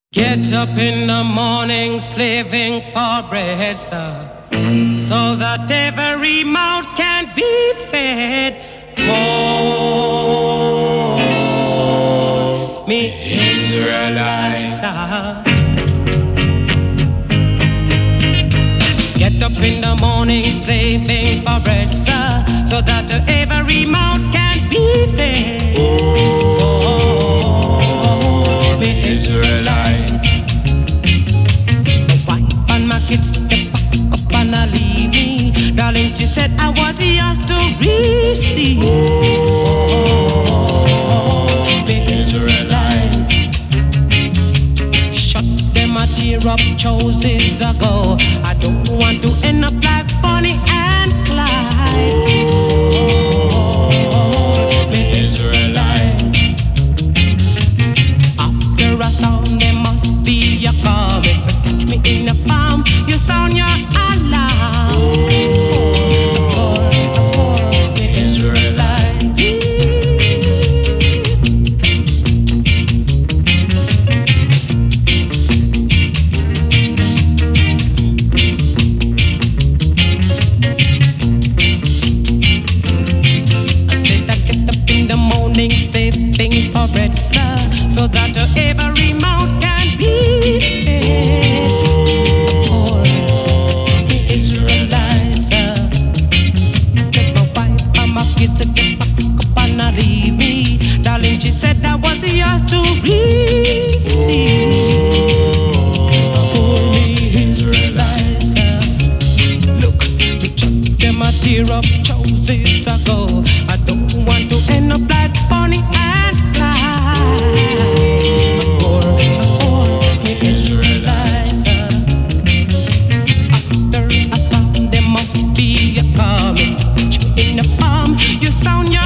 Get up in the morning, slaving for bread, sir, so that every mouth can be fed. Oh, me Israelites, get up in the morning, slaving for bread, sir, so that every mouth can be fed. Oh, me Israelites. Kids step up and leave me. Darling, she said I was yours to receive. Oh, the Israelite. Shut them a tear up choices ago. I don't want to end up like Bonnie and Clyde. Oh, the Israelite. After a storm, there must be a calm. If you catch me in a farm, you sound your alarm. The Israelite. I said I get up in the morning, stepping for bread, sir, so that every mouth can be fed. Kids at the back up and leave me. Darling, she said I was yours to receive. Holy Israelites, look, we chuck them a tear up choices ago. I don't want to end up like Bonnie and Clyde. Holy Israelites, after a storm there must be a calm. In the palm, you sound your